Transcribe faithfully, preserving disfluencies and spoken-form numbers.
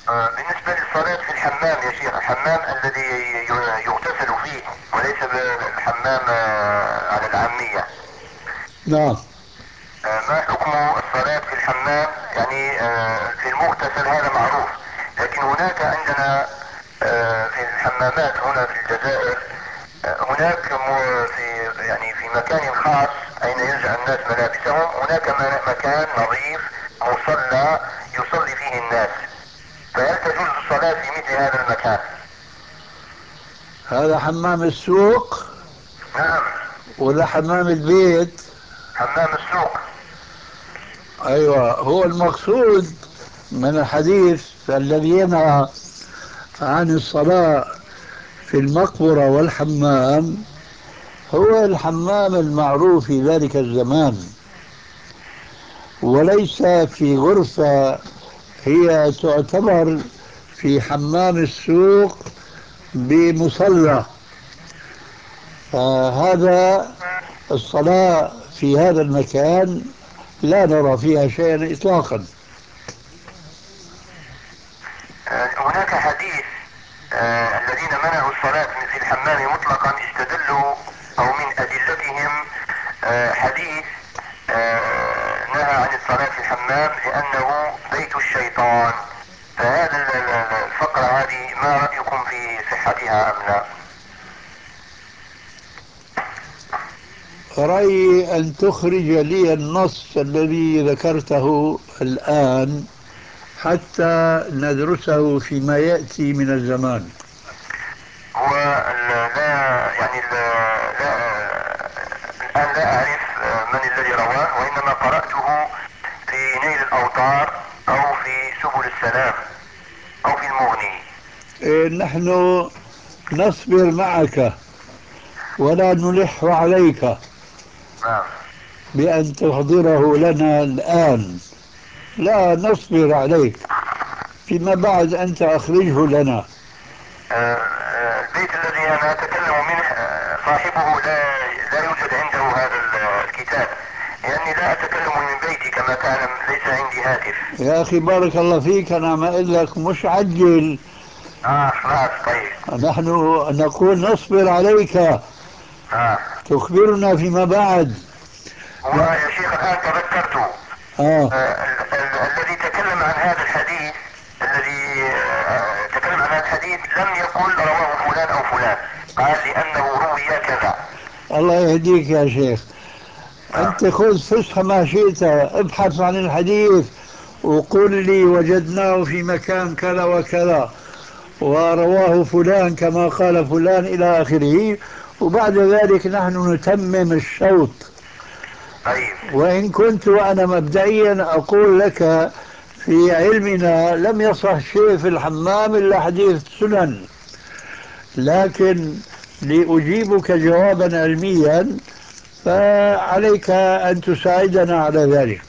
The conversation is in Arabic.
آه، بالنسبة للصلاة في الحمام يا شيخ، الحمام الذي ي- يغتسل فيه وليس بالحمام آه، على العامية. نعم. آه، ما حكم الصلاة في الحمام؟ يعني آه، في المغتسل هذا معروف، لكن هناك عندنا آه، في الحمامات هنا في الجزائر آه، هناك م- في يعني في مكان خاص أين ينزع الناس ملابسهم، هناك م- مكان نظيف مصلى يصلي فيه الناس، فهل تجوز الصلاة في مثل هذا المكان؟ هذا حمام السوق نعم. ولا حمام البيت؟ حمام السوق. أيوة، هو المقصود من الحديث الذي ينهى عن الصلاة في المقبرة والحمام هو الحمام المعروف في ذلك الزمان، وليس في غرفة هي تعتبر في حمام السوق بمصلى. فهذا الصلاة في هذا المكان لا نرى فيها شيئا إطلاقا. آه، هناك حديث آه، الذين منعوا الصلاة في الحمام مطلقا استدلوا او من ادلتهم آه، حديث آه، نهى عن الصلاة في الحمام لانه بيت الشيطان. فهذا ال- ال- الفقرة هذه ما رأيكم في صحتها ام لا؟ رأيي أن تخرج لي النص الذي ذكرته الآن حتى ندرسه فيما يأتي من الزمان. هو ال- لا يعني ال- لا الآن لا أعرف آه، من الذي رواه، وإنما قرأته في نيل الأوطار أو في سبل السلام أو في المغني. إيه، نحن نصبر معك ولا نلح عليك نعم. بأن تحضره لنا الآن، لا نصبر عليك، فيما بعد أنت أخرجه لنا. آه، آه، البيت الذي أنا أتكلم منه آه، صاحبه لا لا يوجد عنده هذا ال- الكتاب، لأني لا أتكلم من بيتي كما تعلم، ليس عندي هاتف. يا أخي بارك الله فيك، أنا ما أقول لك مش عجل، آه خلاص طيب. نحن نقول نصبر عليك، آه. تخبرنا فيما بعد. هو لا. يا شيخ الآن تذكرته آه. آه، ال- ال- الذي تكلم عن هذا الحديث، الذي آه، تكلم عن هذا الحديث لم يقل رواه فلان او فلان، قال لانه روي كذا. الله يهديك يا شيخ، نعم. أنت خذ فسح ما شئت، ابحث عن الحديث وقل لي وجدناه في مكان كذا وكذا ورواه فلان كما قال فلان إلى آخره، وبعد ذلك نحن نتمم الشوط. طيب. وإن كنت أنا مبدئيا أقول لك في علمنا لم يصح شيء في الحمام إلا حديث سنن، لكن لأجيبك جوابا علميا فعليك أن تساعدنا على ذلك.